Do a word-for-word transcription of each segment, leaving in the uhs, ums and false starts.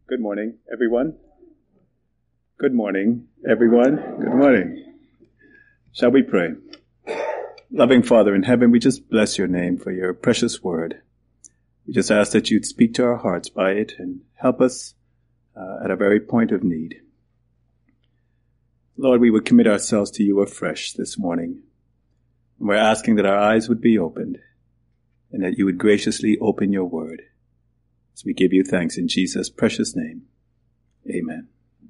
Good morning, everyone. Good morning, everyone. Good morning. Shall we pray? Loving Father in heaven, we just bless your name for your precious word. We just ask that you'd speak to our hearts by it and help us uh, at a very point of need. Lord, we would commit ourselves to you afresh this morning. And we're asking that our eyes would be opened and that you would graciously open your word. So we give you thanks in Jesus' precious name. Amen.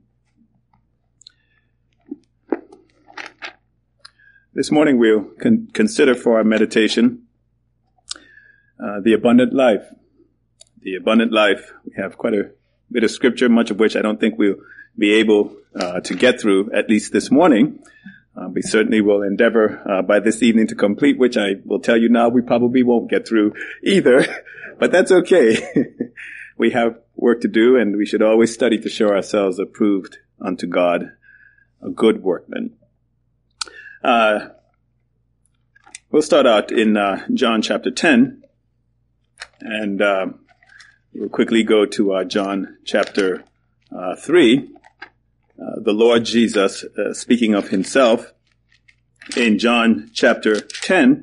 This morning we'll con- consider for our meditation uh, the abundant life. The abundant life. We have quite a bit of scripture, much of which I don't think we'll be able uh, to get through, at least this morning. Uh, we certainly will endeavor uh, by this evening to complete, which I will tell you now we probably won't get through either, but that's okay. We have work to do, and we should always study to show ourselves approved unto God, a good workman. Uh, we'll start out in uh, John chapter ten, and uh, we'll quickly go to uh, John chapter uh, three. Uh, the Lord Jesus, uh, speaking of himself, in John chapter ten,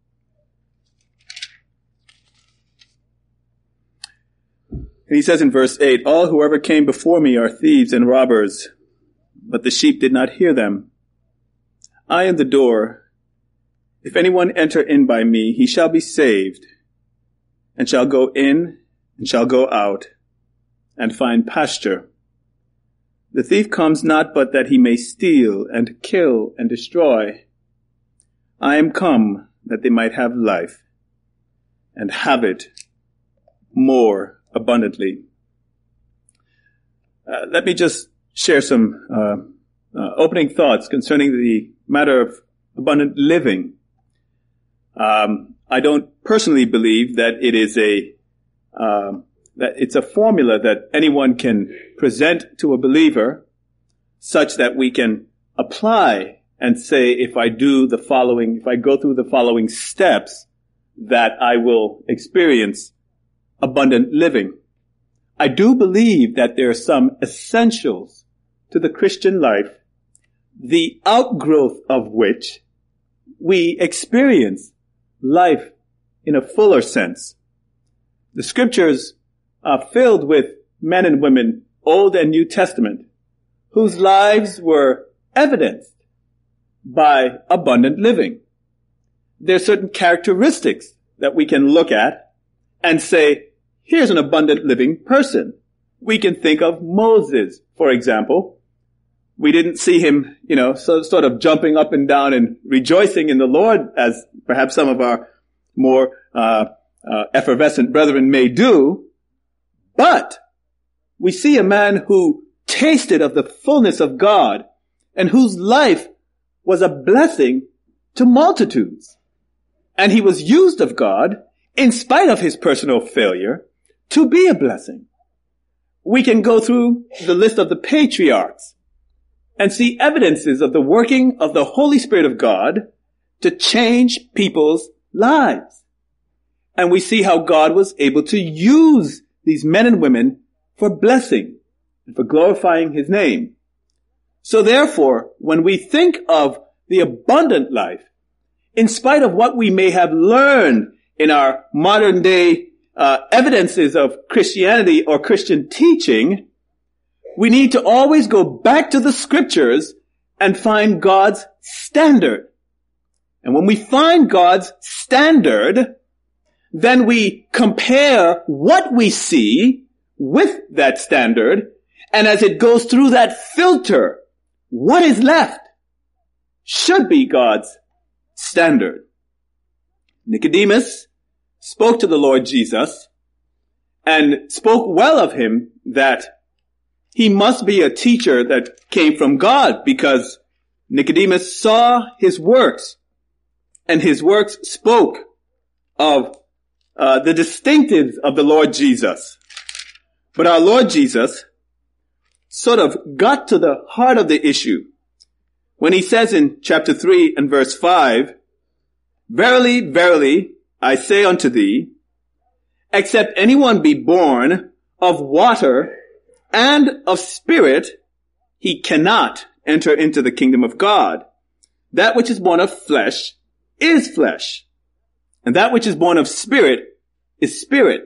and he says in verse eight, "All who ever came before me are thieves and robbers, but the sheep did not hear them. I am the door. If anyone enter in by me, he shall be saved, and shall go in and shall go out, and find pasture. The thief comes not but that he may steal and kill and destroy. I am come that they might have life, and have it more abundantly." Uh, let me just share some uh, uh, opening thoughts concerning the matter of abundant living. Um, I don't personally believe that it is a uh, that it's a formula that anyone can present to a believer such that we can apply and say, if I do the following, if I go through the following steps, that I will experience abundant living. I do believe that there are some essentials to the Christian life, the outgrowth of which we experience life in a fuller sense. The scriptures are filled with men and women, Old and New Testament, whose lives were evidenced by abundant living. There are certain characteristics that we can look at and say, here's an abundant living person. We can think of Moses, for example. We didn't see him, you know, so, sort of jumping up and down and rejoicing in the Lord as perhaps some of our more uh, uh effervescent brethren may do. But we see a man who tasted of the fullness of God and whose life was a blessing to multitudes. And he was used of God, in spite of his personal failure, to be a blessing. We can go through the list of the patriarchs and see evidences of the working of the Holy Spirit of God to change people's lives. And we see how God was able to use these men and women for blessing and for glorifying his name. So therefore, when we think of the abundant life, in spite of what we may have learned in our modern day uh, evidences of Christianity or Christian teaching, we need to always go back to the scriptures and find God's standard. And when we find God's standard, then we compare what we see with that standard, and as it goes through that filter, what is left should be God's standard. Nicodemus spoke to the Lord Jesus and spoke well of him that he must be a teacher that came from God, because Nicodemus saw his works, and his works spoke of Uh, the distinctives of the Lord Jesus. But our Lord Jesus sort of got to the heart of the issue when he says in chapter three and verse five, "Verily, verily, I say unto thee, except anyone be born of water and of spirit, he cannot enter into the kingdom of God. That which is born of flesh is flesh, and that which is born of spirit is spirit.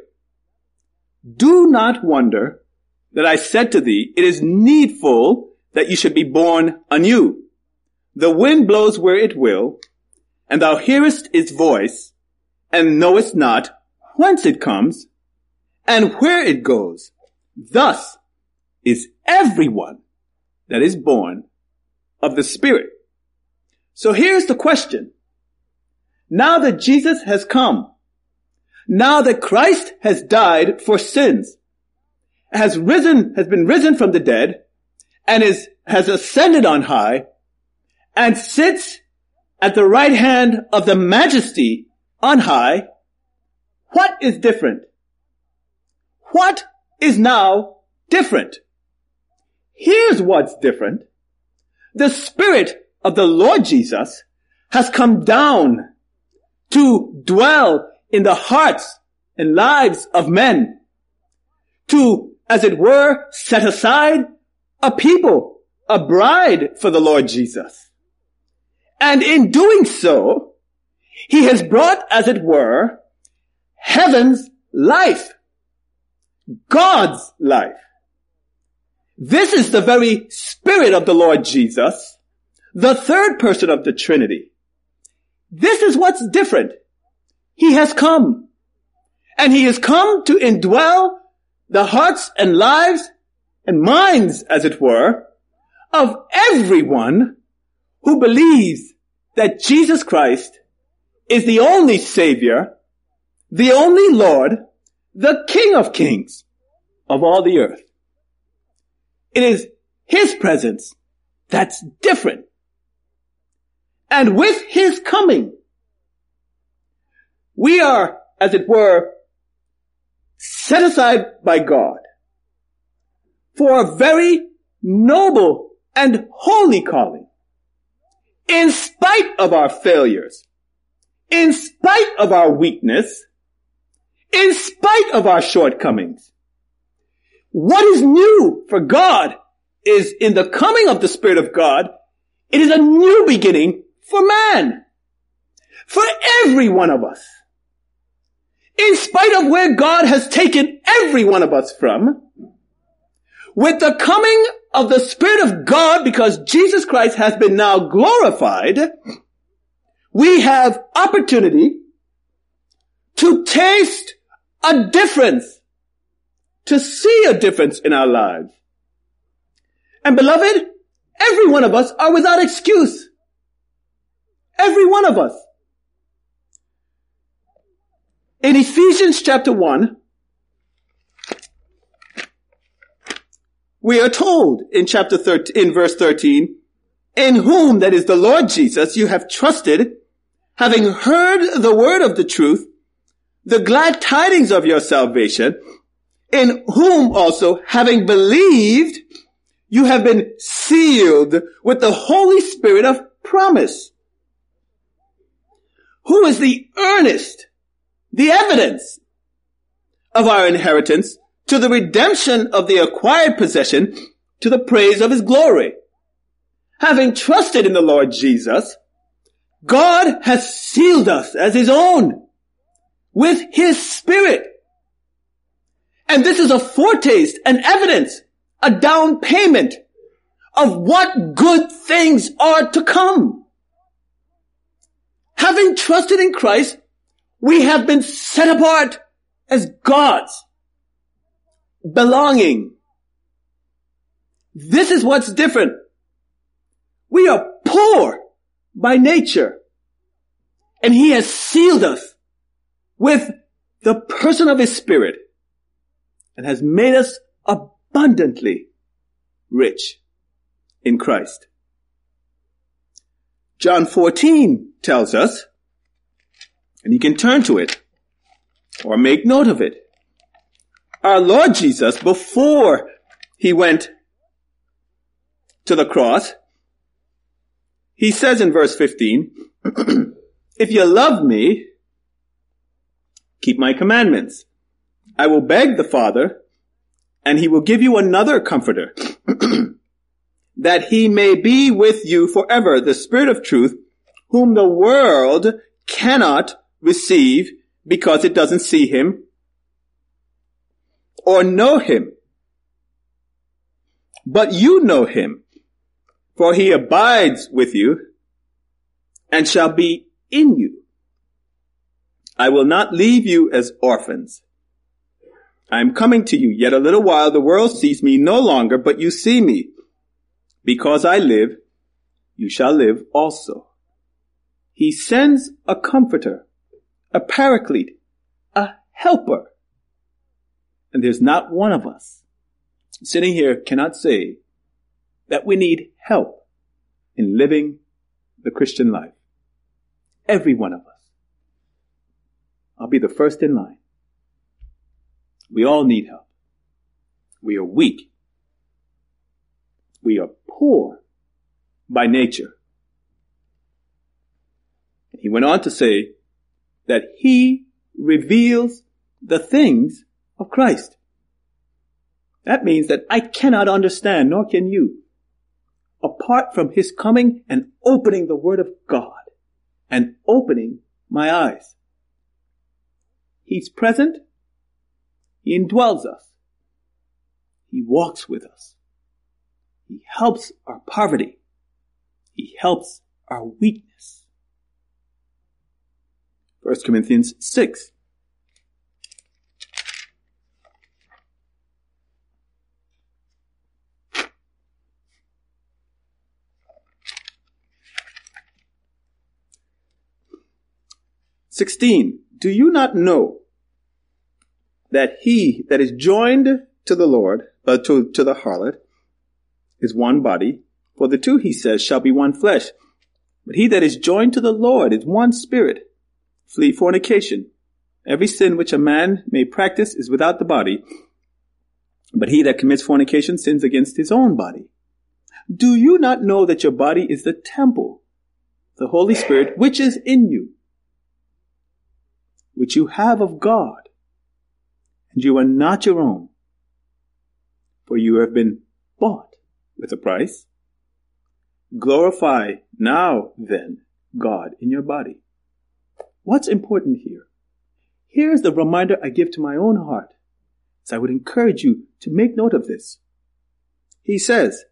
Do not wonder that I said to thee, it is needful that you should be born anew. The wind blows where it will, and thou hearest its voice, and knowest not whence it comes, and where it goes. Thus is everyone that is born of the Spirit. So here's the question. Now that Jesus has come, now that Christ has died for sins, has risen, has been risen from the dead, and is, has ascended on high, and sits at the right hand of the Majesty on high, what is different? What is now different? Here's what's different. The Spirit of the Lord Jesus has come down to dwell in the hearts and lives of men, to, as it were, set aside a people, a bride for the Lord Jesus. And in doing so, he has brought, as it were, heaven's life, God's life. This is the very Spirit of the Lord Jesus, the third person of the Trinity. This is what's different. He has come, and he has come to indwell the hearts and lives and minds, as it were, of everyone who believes that Jesus Christ is the only Savior, the only Lord, the King of Kings of all the earth. It is his presence that's different. And with his coming, we are, as it were, set aside by God for a very noble and holy calling. In spite of our failures, in spite of our weakness, in spite of our shortcomings, what is new for God is in the coming of the Spirit of God, it is a new beginning for man, for every one of us. In spite of where God has taken every one of us from, with the coming of the Spirit of God, because Jesus Christ has been now glorified, we have opportunity to taste a difference, to see a difference in our lives. And beloved, every one of us are without excuse. Every one of us. In Ephesians chapter one, we are told in chapter thirteen, in verse thirteen, in whom, that is the Lord Jesus, you have trusted, having heard the word of the truth, the glad tidings of your salvation, in whom also, having believed, you have been sealed with the Holy Spirit of promise, who is the earnest, the evidence of our inheritance, to the redemption of the acquired possession, to the praise of his glory. Having trusted in the Lord Jesus, God has sealed us as his own with his Spirit. And this is a foretaste, an evidence, a down payment of what good things are to come. Having trusted in Christ, we have been set apart as God's, belonging. This is what's different. We are poor by nature, and he has sealed us with the person of his Spirit and has made us abundantly rich in Christ. John fourteen tells us, and you can turn to it or make note of it. Our Lord Jesus, before he went to the cross, he says in verse fifteen, if you love me, keep my commandments. I will beg the Father, And he will give you another comforter, that he may be with you forever, the Spirit of truth, whom the world cannot receive because it doesn't see him or know him. But you know him, for he abides with you and shall be in you. I will not leave you as orphans. I am coming to you. Yet a little while the world sees me no longer, but you see me. Because I live, you shall live also. He sends a comforter, a paraclete, a helper. And there's not one of us sitting here cannot say that we need help in living the Christian life. Every one of us. I'll be the first in line. We all need help. We are weak. We are poor by nature. He went on to say that he reveals the things of Christ. That means that I cannot understand, nor can you, apart from his coming and opening the Word of God and opening my eyes. He's present. He indwells us. He walks with us. He helps our poverty. He helps our weakness. First Corinthians six. Sixteen. Do you not know that he that is joined to the Lord, uh, to, to the harlot, is one body? For the two, he says, shall be one flesh. But he that is joined to the Lord is one spirit. Flee fornication. Every sin which a man may practice is without the body, but he that commits fornication sins against his own body. Do you not know that your body is the temple, the Holy Spirit, which is in you, which you have of God, and you are not your own, for you have been bought with a price? Glorify now then God in your body. What's important here? Here's the reminder I give to my own heart, as I would encourage you to make note of this. He says,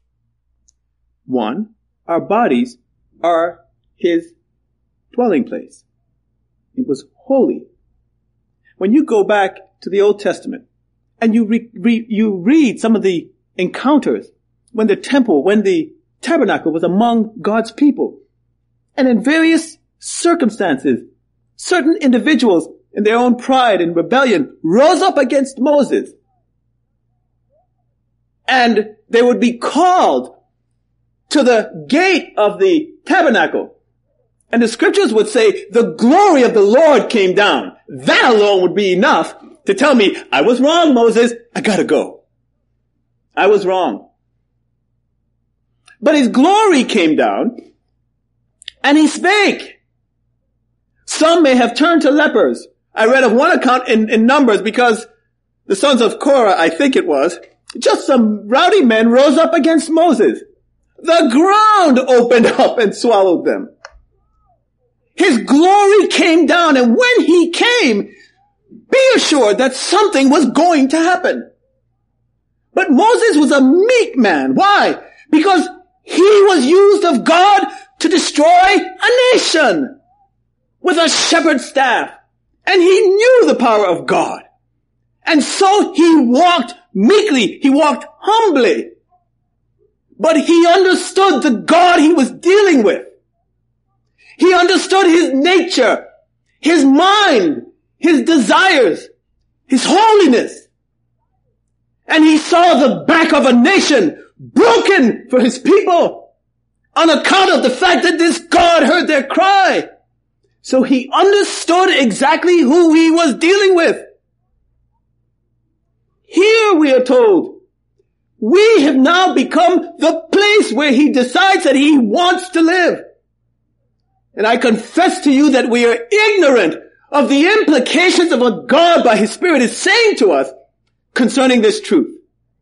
one, our bodies are his dwelling place. It was holy. When you go back to the Old Testament and you re- re- you read some of the encounters when the temple, when the tabernacle was among God's people, and in various circumstances, certain individuals in their own pride and rebellion rose up against Moses, and they would be called to the gate of the tabernacle. And the scriptures would say, the glory of the Lord came down. That alone would be enough to tell me, I was wrong, Moses. I gotta go. I was wrong. But his glory came down, and he spake. Some may have turned to lepers. I read of one account in, in Numbers, because the sons of Korah, I think it was, just some rowdy men rose up against Moses. The ground opened up and swallowed them. His glory came down, and when he came, be assured that something was going to happen. But Moses was a meek man. Why? Because he was used of God to destroy a nation with a shepherd's staff. And he knew the power of God. And so he walked meekly. He walked humbly. But he understood the God he was dealing with. He understood his nature, his mind, his desires, his holiness. And he saw the back of a nation broken for his people on account of the fact that this God heard their cry. So he understood exactly who he was dealing with. Here we are told, we have now become the place where he decides that he wants to live. And I confess to you that we are ignorant of the implications of what God by his Spirit is saying to us concerning this truth.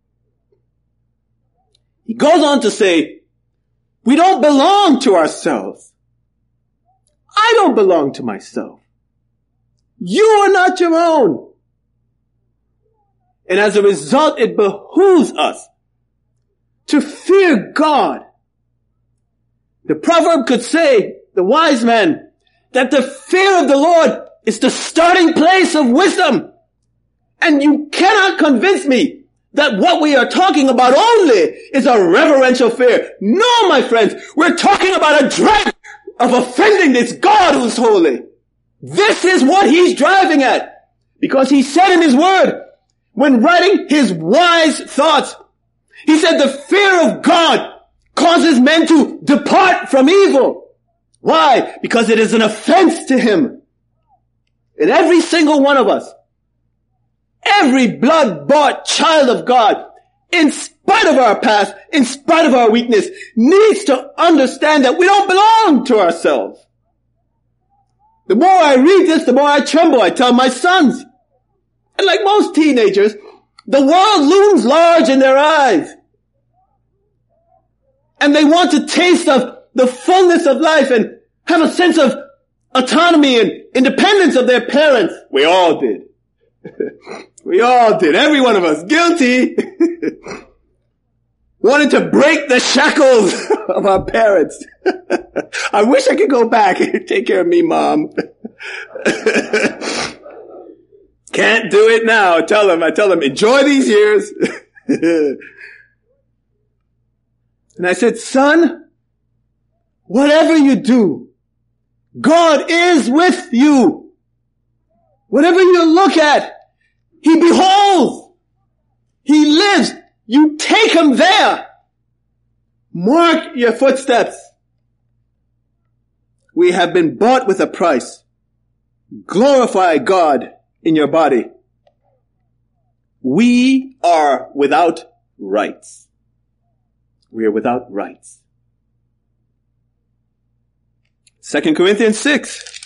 He goes on to say, we don't belong to ourselves. I don't belong to myself. You are not your own. And as a result, it behooves us to fear God. The proverb could say, the wise man, that the fear of the Lord is the starting place of wisdom. And you cannot convince me that what we are talking about only is a reverential fear. No, my friends, we're talking about a dread of offending this God who's holy. This is what he's driving at. Because he said in his word, when writing his wise thoughts, he said the fear of God causes men to depart from evil. Why? Because it is an offense to him. And every single one of us, every blood-bought child of God, in spite of our past, in spite of our weakness, needs to understand that we don't belong to ourselves. The more I read this, the more I tremble. I tell my sons. And like most teenagers, the world looms large in their eyes. And they want to taste of the fullness of life and have a sense of autonomy and independence of their parents. We all did. We all did. Every one of us. Guilty. Wanted to break the shackles of our parents. I wish I could go back and take care of me, Mom. Can't do it now. I tell them, I tell them, enjoy these years. And I said, son, whatever you do, God is with you. Whatever you look at, he beholds. He lives. You take him there. Mark your footsteps. We have been bought with a price. Glorify God in your body. We are without rights. We are without rights. Second Corinthians six.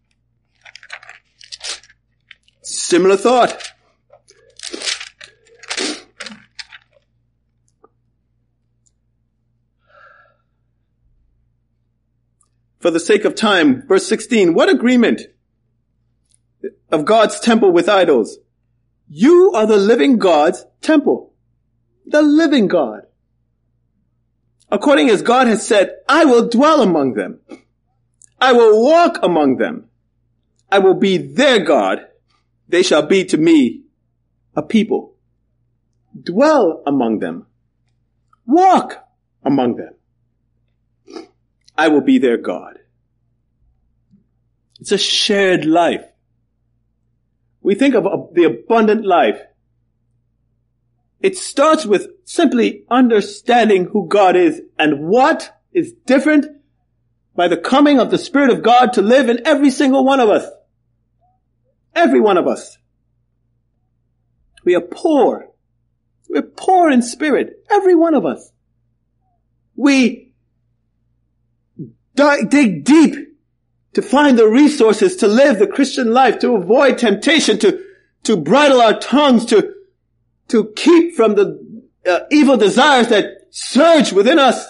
Similar thought. For the sake of time, verse sixteen, what agreement of God's temple with idols? You are the living God's temple. The living God. According as God has said, I will dwell among them. I will walk among them. I will be their God. They shall be to me a people. Dwell among them. Walk among them. I will be their God. It's a shared life. We think of the abundant life. It starts with simply understanding who God is and what is different by the coming of the Spirit of God to live in every single one of us. Every one of us. We are poor. We're poor in spirit. Every one of us. We dig deep to find the resources to live the Christian life, to avoid temptation, to, to bridle our tongues, to, to keep from the uh, evil desires that surge within us.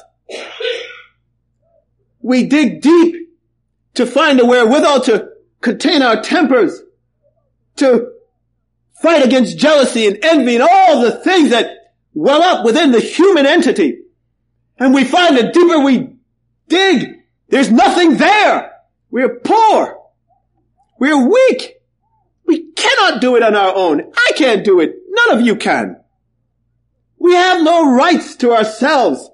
We dig deep to find the wherewithal to contain our tempers, to fight against jealousy and envy and all the things that well up within the human entity. And we find the deeper we dig, there's nothing there. We're poor. We're weak. We cannot do it on our own. I can't do it. None of you can. We have no rights to ourselves.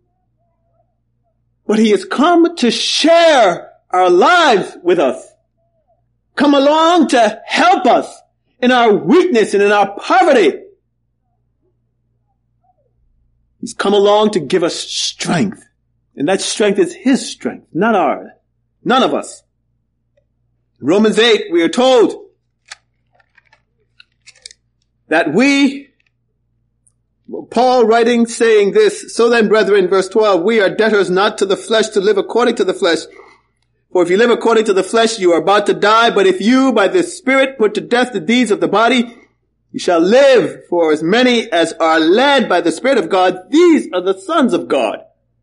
But he has come to share our lives with us. Come along to help us in our weakness and in our poverty. He's come along to give us strength. And that strength is his strength, not ours. None of us. In Romans eight, we are told that we, Paul writing, saying this, so then, brethren, verse twelve, we are debtors not to the flesh to live according to the flesh. For if you live according to the flesh, you are about to die. But if you, by the Spirit, put to death the deeds of the body, You shall live, for as many as are led by the Spirit of God, these are the sons of God.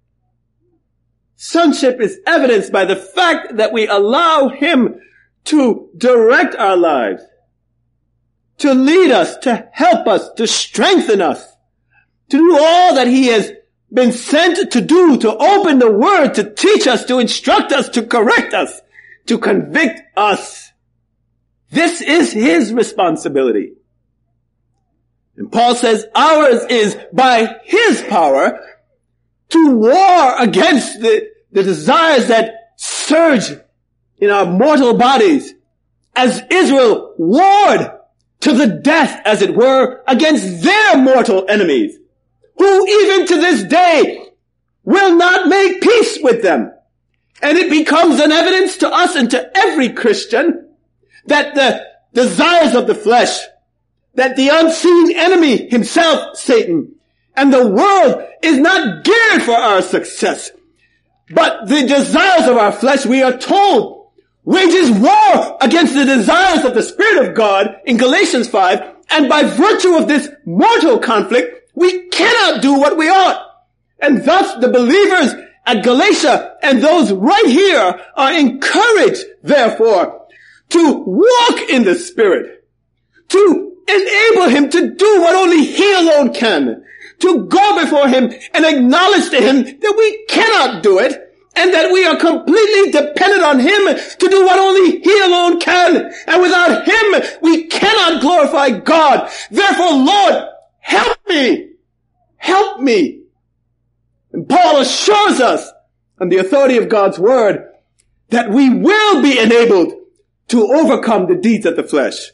Sonship is evidenced by the fact that we allow Him to direct our lives, to lead us, to help us, to strengthen us, to do all that He has been sent to do, to open the Word, to teach us, to instruct us, to correct us, to convict us. This is His responsibility. And Paul says ours is by His power to war against the, the desires that surge in our mortal bodies, as Israel warred to the death, as it were, against their mortal enemies, who even to this day will not make peace with them. And it becomes an evidence to us and to every Christian that the desires of the flesh, that the unseen enemy himself, Satan, and the world is not geared for our success. But the desires of our flesh, we are told, wages war against the desires of the Spirit of God in Galatians five, and by virtue of this mortal conflict, we cannot do what we ought. And thus the believers at Galatia and those right here are encouraged, therefore, to walk in the Spirit, to enable Him to do what only He alone can, to go before Him and acknowledge to Him that we cannot do it, and that we are completely dependent on Him to do what only He alone can. And without Him, we cannot glorify God. Therefore, Lord, help me. Help me. And Paul assures us, on the authority of God's Word, that we will be enabled to overcome the deeds of the flesh.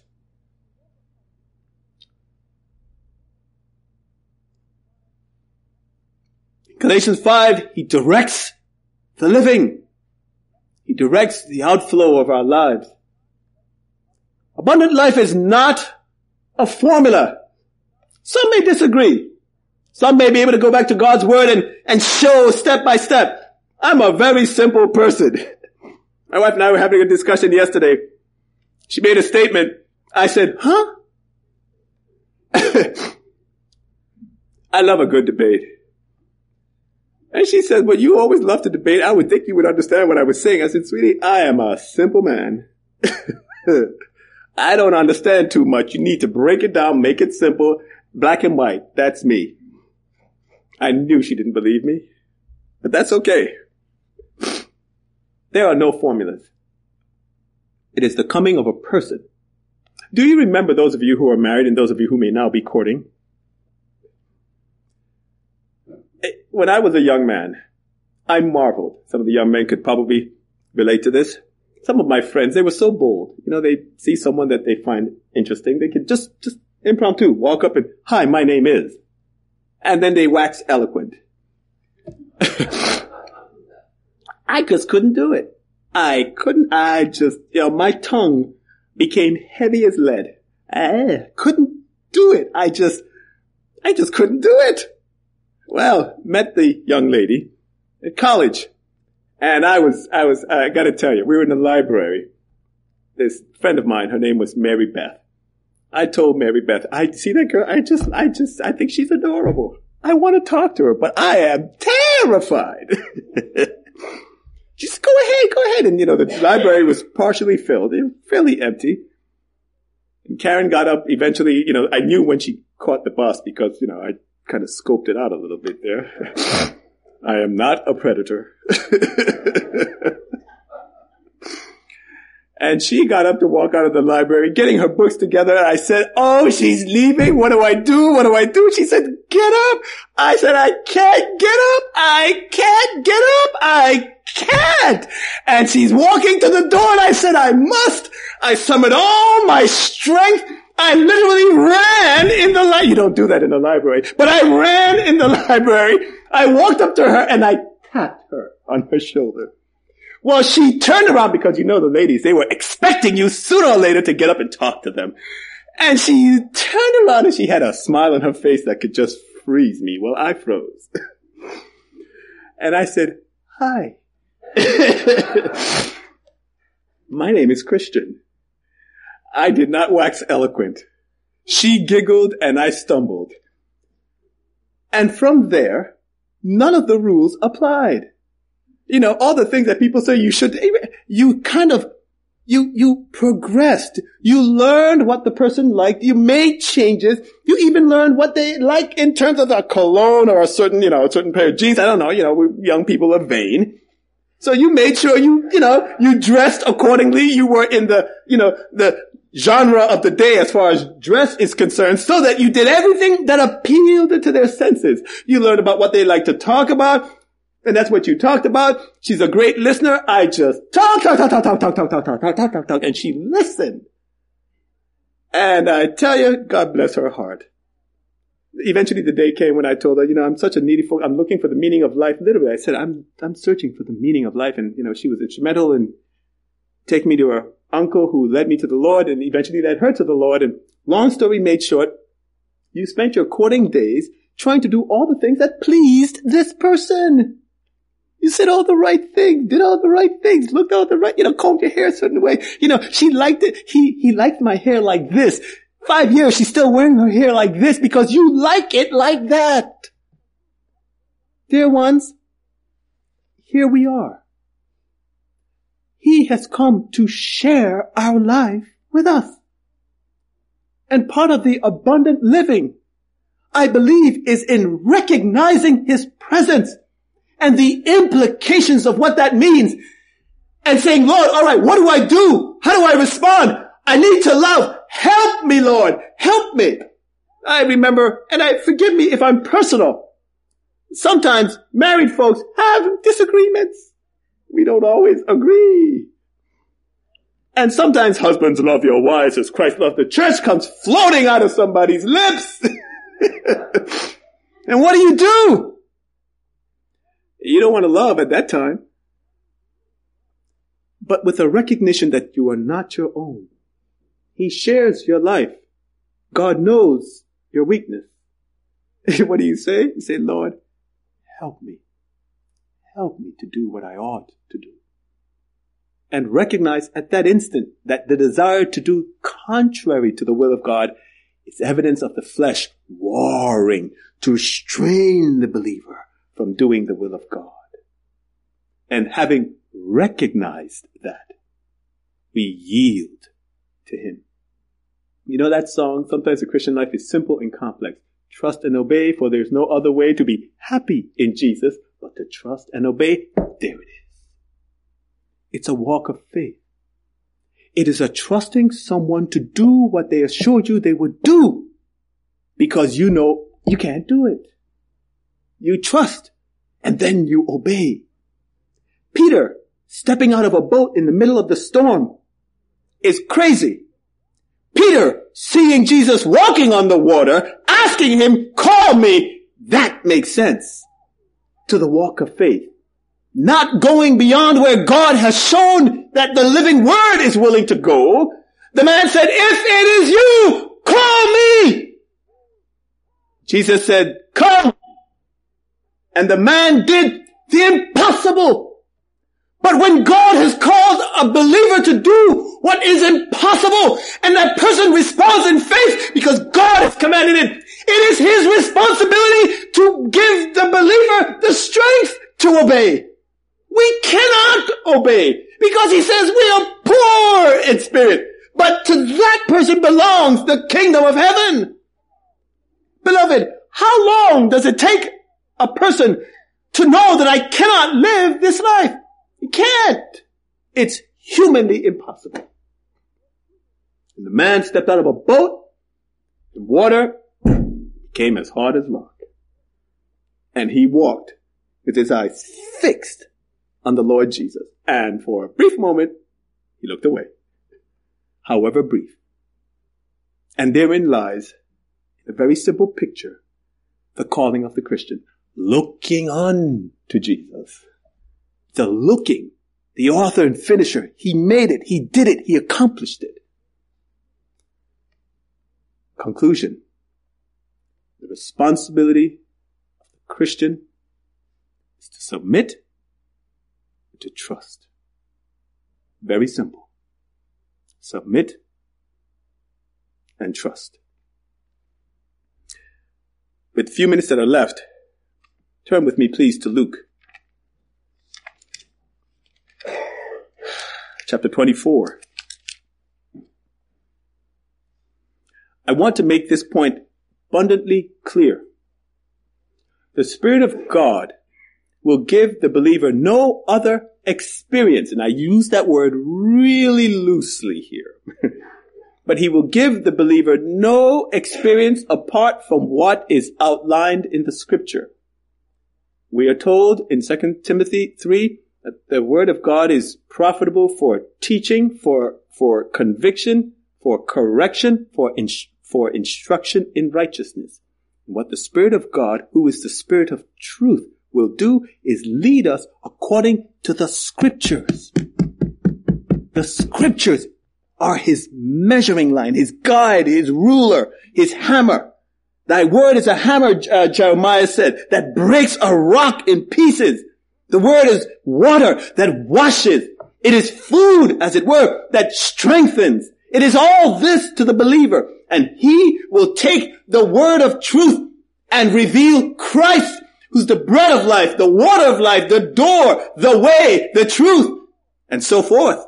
Galatians five, he directs the living. He directs the outflow of our lives. Abundant life is not a formula. Some may disagree. Some may be able to go back to God's Word and, and show step by step. I'm a very simple person. My wife and I were having a discussion yesterday. She made a statement. I said, huh? I love a good debate. And she said, well, you always love to debate. I would think you would understand what I was saying. I said, sweetie, I am a simple man. I don't understand too much. You need to break it down, make it simple, black and white. That's me. I knew she didn't believe me, but that's okay. There are no formulas. It is the coming of a person. Do you remember, those of you who are married and those of you who may now be courting? When I was a young man, I marveled. Some of the young men could probably relate to this. Some of my friends, they were so bold. You know, they see someone that they find interesting. They could just, just impromptu walk up and, hi, my name is. And then they wax eloquent. I just couldn't do it. I couldn't, I just, you know, my tongue became heavy as lead. I couldn't do it. I just, I just couldn't do it. Well, met the young lady at college. And I was, I was, I gotta tell you, we were in the library. This friend of mine, her name was Mary Beth. I told Mary Beth, I see that girl, I just, I just, I think she's adorable. I want to talk to her, but I am terrified. Just go ahead, go ahead. And, you know, the library was partially filled, fairly empty. And Karen got up eventually, you know, I knew when she caught the bus because, you know, I kind of scoped it out a little bit there. I am not a predator. And she got up to walk out of the library, getting her books together. I said, oh, she's leaving. What do I do? What do I do? She said, get up. I said, I can't get up. I can't get up. I can't. And she's walking to the door, and I said, I must. I summoned all my strength. I literally ran in the library. You don't do that in the library. But I ran in the library. I walked up to her, and I tapped her on her shoulder. Well, she turned around because, you know, the ladies, they were expecting you sooner or later to get up and talk to them. And she turned around and she had a smile on her face that could just freeze me. Well, I froze. And I said, hi. My name is Christian. I did not wax eloquent. She giggled and I stumbled. And from there, none of the rules applied. You know, all the things that people say you should, you kind of, you, you progressed. You learned what the person liked. You made changes. You even learned what they like in terms of a cologne or a certain, you know, a certain pair of jeans. I don't know, you know, we, young people are vain. So you made sure you, you know, you dressed accordingly. You were in the, you know, the genre of the day as far as dress is concerned, so that you did everything that appealed to their senses. You learned about what they like to talk about, and that's what you talked about. She's a great listener. I just talk, talk, talk, talk, talk, talk, talk, talk, talk, talk, talk, talk, talk, and she listened. And I tell you, God bless her heart. Eventually the day came when I told her, you know, I'm such a needy folk. I'm looking for the meaning of life. Literally, I said, I'm, I'm searching for the meaning of life. And, you know, she was instrumental in taking me to her uncle who led me to the Lord and eventually led her to the Lord. And long story made short, you spent your courting days trying to do all the things that pleased this person. You said all the right things, did all the right things, looked all the right, you know, combed your hair a certain way. You know, she liked it. He, he liked my hair like this. Five years, she's still wearing her hair like this because you like it like that. Dear ones, here we are. He has come to share our life with us. And part of the abundant living, I believe, is in recognizing his presence and the implications of what that means and saying, Lord, all right, what do I do? How do I respond? I need to love. Help me, Lord. Help me. I remember, and I forgive me if I'm personal. Sometimes married folks have disagreements. We don't always agree. And sometimes husbands love your wives as Christ loved the church comes floating out of somebody's lips. And what do you do? You don't want to love at that time. But with a recognition that you are not your own. He shares your life. God knows your weakness. What do you say? You say, Lord, help me. Help me to do what I ought to do. And recognize at that instant that the desire to do contrary to the will of God is evidence of the flesh warring to restrain the believer from doing the will of God. And having recognized that, we yield to him. You know that song, sometimes the Christian life is simple and complex. Trust and obey, for there's no other way to be happy in Jesus but to trust and obey. There it is. It's a walk of faith. It is a trusting someone to do what they assured you they would do because you know you can't do it. You trust and then you obey. Peter, stepping out of a boat in the middle of the storm, is crazy. Peter, seeing Jesus walking on the water, asking him, call me, that makes sense to the walk of faith. Not going beyond where God has shown that the living word is willing to go. The man said, if it is you, call me. Jesus said, come. And the man did the impossible. But when God has called a believer to do what is impossible, and that person responds in faith because God has commanded it, it is his responsibility to give the believer the strength to obey. We cannot obey because he says we are poor in spirit. But to that person belongs the kingdom of heaven. Beloved, how long does it take a person to know that I cannot live this life? You can't. It's humanly impossible. And the man stepped out of a boat, and water became as hard as rock. And he walked with his eyes fixed on the Lord Jesus. And for a brief moment, he looked away. However brief. And therein lies, in a very simple picture, the calling of the Christian. Looking on to Jesus. The looking, the author and finisher. He made it. He did it. He accomplished it. Conclusion. The responsibility of the Christian is to submit, to trust. Very simple. Submit and trust. with the few minutes that are left, turn with me, please, to Luke. Chapter twenty-four. I want to make this point abundantly clear. The Spirit of God will give the believer no other experience, and I use that word really loosely here, but he will give the believer no experience apart from what is outlined in the Scripture. We are told in Second Timothy three that the Word of God is profitable for teaching, for, for conviction, for correction, for, in, for instruction in righteousness. And what the Spirit of God, who is the Spirit of truth, will do is lead us according to the Scriptures. The Scriptures are his measuring line, his guide, his ruler, his hammer. Thy word is a hammer, uh, Jeremiah said, that breaks a rock in pieces. The word is water that washes. It is food, as it were, that strengthens. It is all this to the believer. And he will take the word of truth and reveal Christ, who's the bread of life, the water of life, the door, the way, the truth, and so forth.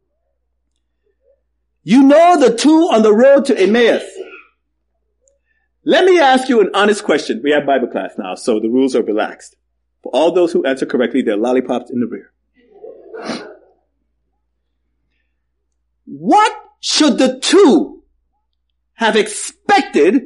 You know the two on the road to Emmaus. Let me ask you an honest question. We have Bible class now, so the rules are relaxed. For all those who answer correctly, there are lollipops in the rear. What should the two have expected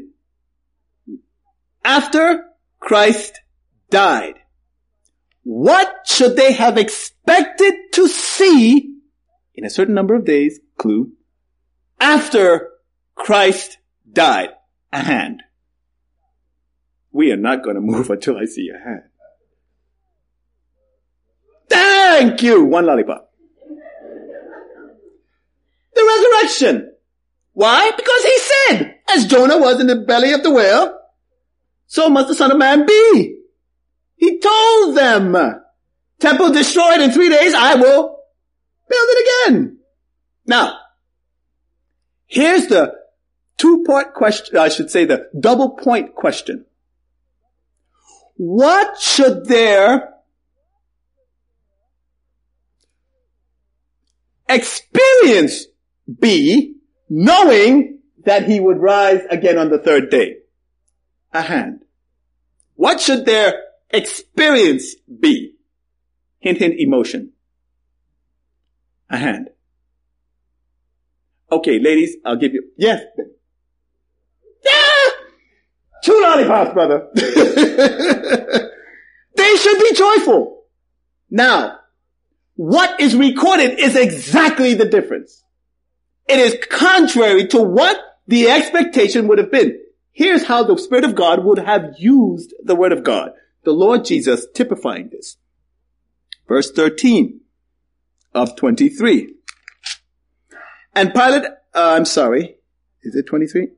after Christ died? What should they have expected to see in a certain number of days, clue, after Christ died? A hand. We are not going to move until I see a hand. Thank you! One lollipop. The resurrection. Why? Because he said, as Jonah was in the belly of the whale, so must the Son of Man be. He told them, temple destroyed in three days, I will build it again. Now, here's the two-part question, I should say the double-point question. What should their experience be knowing that he would rise again on the third day? A hand. What should their experience be? Hint, hint, emotion. A hand. Okay, ladies, I'll give you, yes. Yeah! Two lollipops, brother. They should be joyful. Now, what is recorded is exactly the difference. It is contrary to what the expectation would have been. Here's how the Spirit of God would have used the Word of God. The Lord Jesus typifying this. Verse thirteen of twenty-three. And Pilate, uh, I'm sorry, is it twenty-three?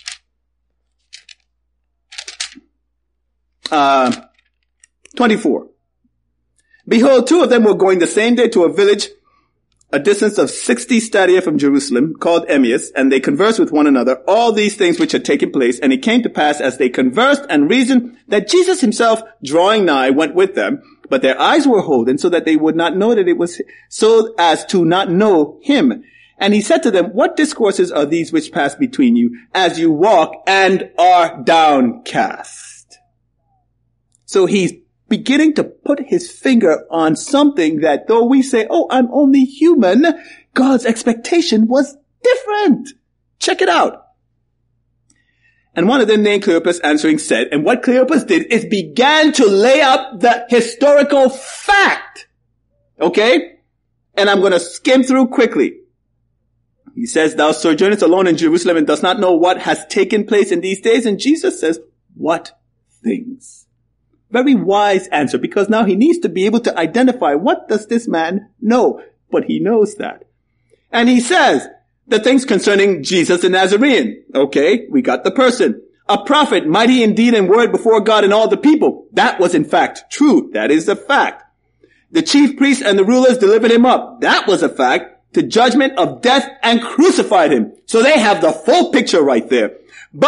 Uh, twenty-four. Behold, two of them were going the same day to a village, a distance of sixty stadia from Jerusalem, called Emmaus, and they conversed with one another all these things which had taken place. And it came to pass, as they conversed and reasoned, that Jesus himself, drawing nigh, went with them. But their eyes were holden, so that they would not know that it was, so as to not know him. And he said to them, what discourses are these which pass between you, as you walk and are downcast? So he's beginning to put his finger on something that, though we say, oh, I'm only human, God's expectation was different. Check it out. And one of them, named Cleopas, answering said, and what Cleopas did is began to lay out the historical fact. Okay? And I'm going to skim through quickly. He says, thou sojournest alone in Jerusalem and dost not know what has taken place in these days. And Jesus says, what things? Very wise answer, because now he needs to be able to identify what does this man know. But he knows that. And he says the things concerning Jesus the Nazarene. Okay, we got the person. A prophet, mighty in deed and word before God and all the people. That was in fact true. That is a fact. The chief priests and the rulers delivered him up. That was a fact. To judgment of death and crucified him. So they have the full picture right there. But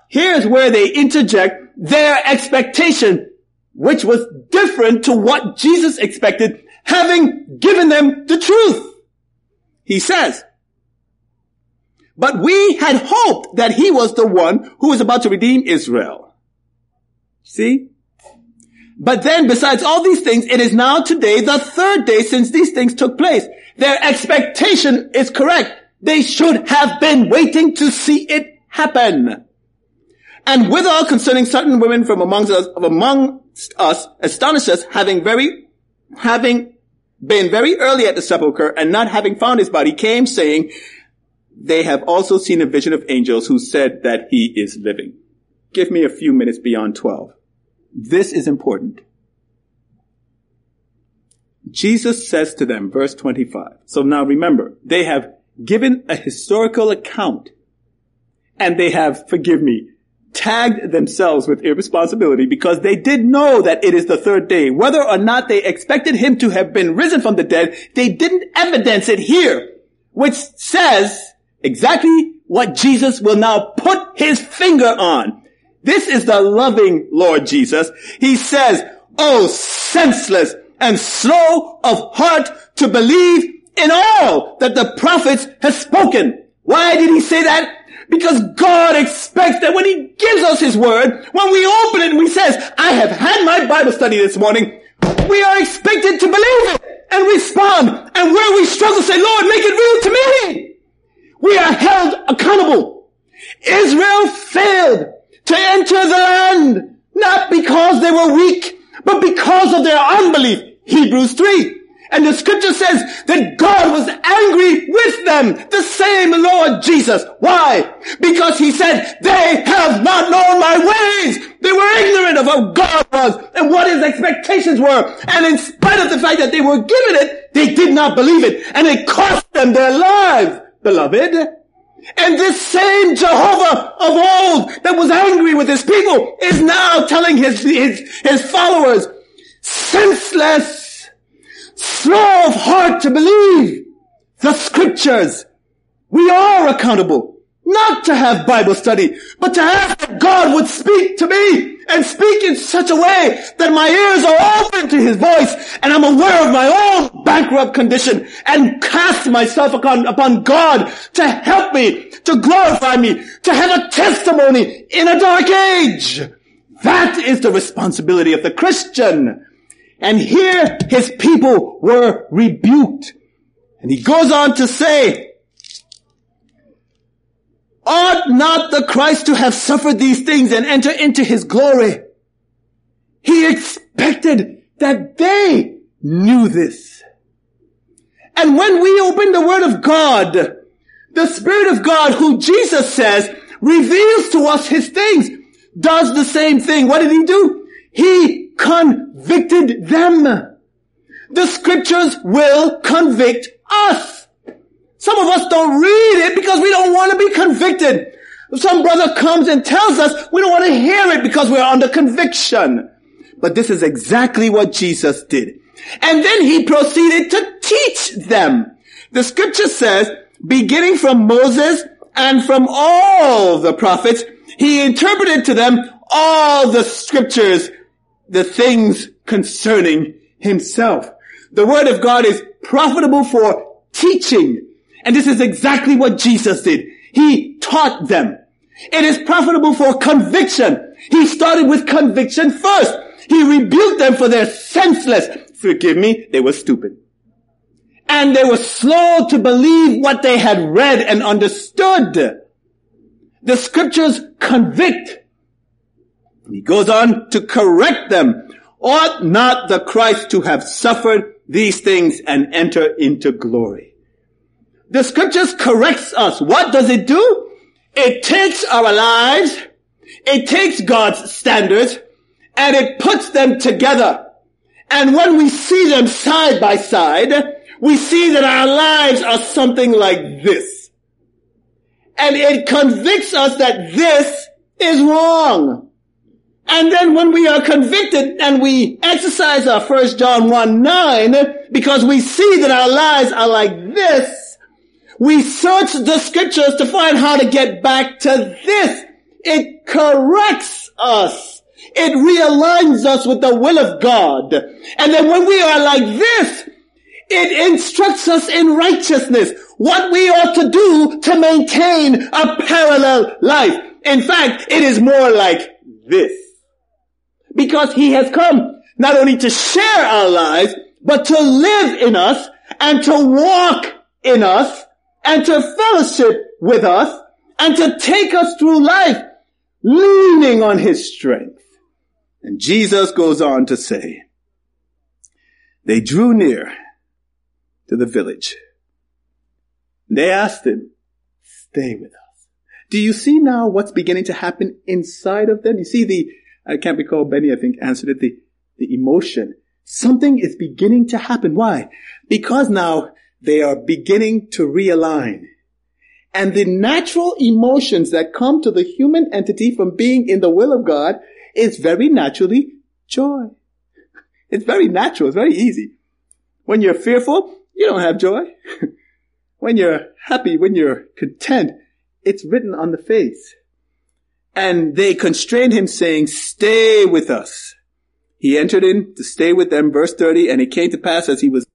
here's where they interject their expectation, which was different to what Jesus expected, having given them the truth. He says, but we had hoped that he was the one who was about to redeem Israel. See? But then besides all these things, it is now today the third day since these things took place. Their expectation is correct. They should have been waiting to see it happen. And withal concerning certain women from amongst us, amongst us, astonished us, having very, having been very early at the sepulchre and not having found his body, came saying, they have also seen a vision of angels who said that he is living. Give me a few minutes beyond twelve. This is important. Jesus says to them, verse twenty-five. So now remember, they have given a historical account and they have, forgive me, tagged themselves with irresponsibility because they did know that it is the third day. Whether or not they expected him to have been risen from the dead, they didn't evidence it here, which says exactly what Jesus will now put his finger on. This is the loving Lord Jesus. He says, oh, senseless and slow of heart to believe in all that the prophets have spoken. Why did he say that? Because God expects that when he gives us his word, when we open it and we says, I have had my Bible study this morning, we are expected to believe it and respond. And where we struggle, say, Lord, make it real to me. We are held accountable. Israel failed to enter the land, not because they were weak, but because of their unbelief. Hebrews three. And the scripture says that God was angry with them, the same Lord Jesus. Why? Because he said, they have not known my ways. They were ignorant of who God was and what his expectations were. And in spite of the fact that they were given it, they did not believe it. And it cost them their lives, beloved. And this same Jehovah of old that was angry with his people is now telling his, his, his followers, senseless, slow of heart to believe the scriptures. We are accountable not to have Bible study, but to have that God would speak to me and speak in such a way that my ears are open to his voice and I'm aware of my own bankrupt condition and cast myself upon, upon God to help me, to glorify me, to have a testimony in a dark age. That is the responsibility of the Christian. And here his people were rebuked. And he goes on to say, ought not the Christ to have suffered these things and enter into his glory? He expected that they knew this. And when we open the Word of God, the Spirit of God, who Jesus says reveals to us his things, does the same thing. What did he do? He convicted them. The scriptures will convict us. Some of us don't read it because we don't want to be convicted. If some brother comes and tells us, we don't want to hear it because we're under conviction. But this is exactly what Jesus did. And then he proceeded to teach them. The scripture says, beginning from Moses and from all the prophets, he interpreted to them all the scriptures, the things concerning himself. The word of God is profitable for teaching. And this is exactly what Jesus did. He taught them. It is profitable for conviction. He started with conviction first. He rebuked them for their senseless, forgive me, they were stupid. And they were slow to believe what they had read and understood. The scriptures convict. He goes on to correct them. Ought not the Christ to have suffered these things and enter into glory? The scriptures corrects us. What does it do? It takes our lives, it takes God's standards, and it puts them together. And when we see them side by side, we see that our lives are something like this. And it convicts us that this is wrong. And then when we are convicted and we exercise our First John one nine, because we see that our lives are like this, we search the scriptures to find how to get back to this. It corrects us. It realigns us with the will of God. And then when we are like this, it instructs us in righteousness, what we ought to do to maintain a parallel life. In fact, it is more like this. Because he has come not only to share our lives, but to live in us and to walk in us and to fellowship with us and to take us through life leaning on his strength. And Jesus goes on to say, they drew near to the village. They asked him, stay with us. Do you see now what's beginning to happen inside of them? You see the, I can't recall, Benny, I think, answered it, the, the emotion. Something is beginning to happen. Why? Because now they are beginning to realign. And the natural emotions that come to the human entity from being in the will of God is very naturally joy. It's very natural. It's very easy. When you're fearful, you don't have joy. When you're happy, when you're content, it's written on the face. And they constrained him, saying, stay with us. He entered in to stay with them, verse thirty, and it came to pass as he was